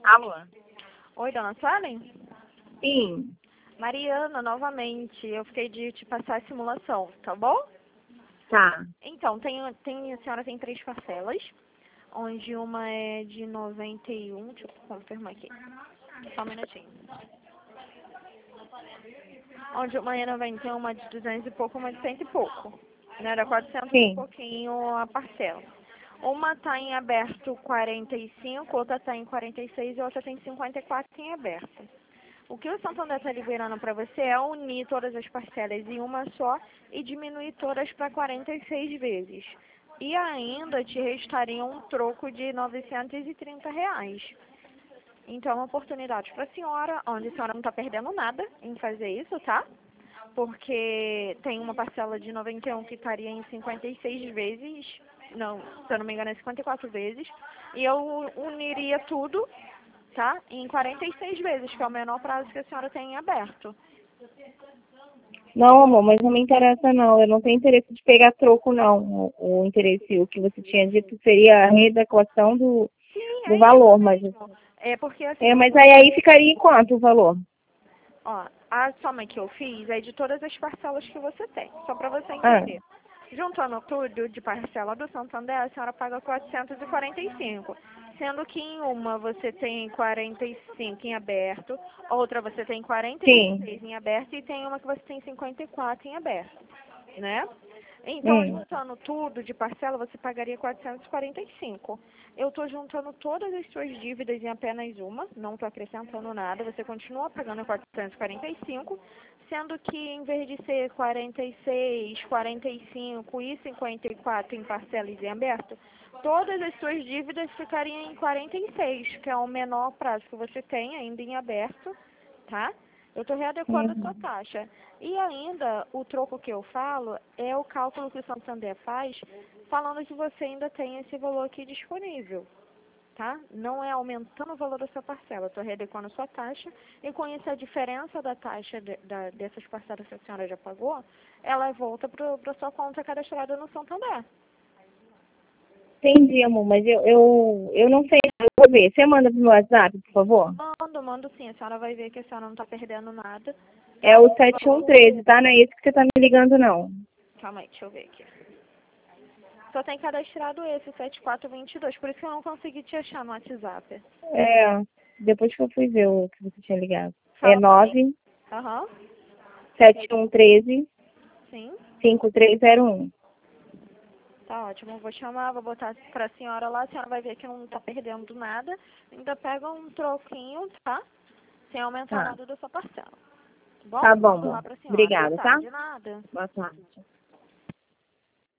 Alô? Oi, dona Suelen? Sim. Mariana, novamente. Eu fiquei de te passar a simulação, tá bom? Tá. Então, a senhora tem 3 parcelas, onde uma é de 91, deixa eu confirmar aqui. Só um minutinho. Onde uma é 91, uma de 200 e pouco, uma de 100 e pouco. Né? Era 400 e Sim. pouquinho a parcela. Uma está em aberto 45, outra está em 46 e outra tem 54 em aberto. O que o Santander está liberando para você é unir todas as parcelas em uma só e diminuir todas para 46 vezes. E ainda te restaria um troco de R$ 930. Então, é uma oportunidade para a senhora, onde a senhora não está perdendo nada em fazer isso, tá? Porque tem uma parcela de 91 que estaria em 56 vezes, não, se eu não me engano é 54 vezes, e eu uniria tudo, tá? Em 46 vezes, que é o menor prazo que a senhora tem em aberto. Não, amor, mas não me interessa não. Eu não tenho interesse de pegar troco, não. O interesse, o que você tinha dito seria a readequação do Sim, do é valor, isso mas... mesmo. É porque assim, mas aí ficaria em quanto o valor? ó, a soma que eu fiz é de todas as parcelas que você tem, só para você Ah, entender. Juntando tudo de parcela do Santander, a senhora paga 445, sendo que em uma você tem 45 em aberto, outra você tem sim. 46 em aberto e tem uma que você tem 54 em aberto, né? Então, Hum. juntando tudo de parcela, você pagaria 445. Eu estou juntando todas as suas dívidas em apenas uma, não estou acrescentando nada, você continua pagando 445, sendo que em vez de ser 46, 45 e 54 em parcelas em aberto, todas as suas dívidas ficariam em 46, que é o menor prazo que você tem ainda em aberto, tá? Eu estou readequando a sua Uhum. taxa. E ainda, o troco que eu falo é o cálculo que o Santander faz, falando que você ainda tem esse valor aqui disponível, tá? Não é aumentando o valor da sua parcela. Estou readequando a sua taxa e com isso a diferença da taxa dessas parcelas que a senhora já pagou, ela volta para a sua conta cadastrada no Santander. Entendi, amor, mas eu não sei. Eu vou ver. Você manda pro meu WhatsApp, por favor? Mando sim. A senhora vai ver que a senhora não está perdendo nada, É tá? o 7113, tá? Não é esse que você tá me ligando, não. Calma aí, deixa eu ver aqui. Só tem cadastrado esse, 7422, por isso que eu não consegui te achar no WhatsApp. É, depois que eu fui ver o que você tinha ligado. É Fala pra mim. 9 Aham, 7113 sim. 5301. Tá ótimo, eu vou chamar, vou botar pra senhora lá, a senhora vai ver que não tá perdendo nada. Ainda pega um troquinho, tá? Sem aumentar Tá. nada da sua parcela. Tá bom? Tá bom, Mando lá amor. pra senhora. Boa Obrigada, tá? tarde, nada. Boa tarde.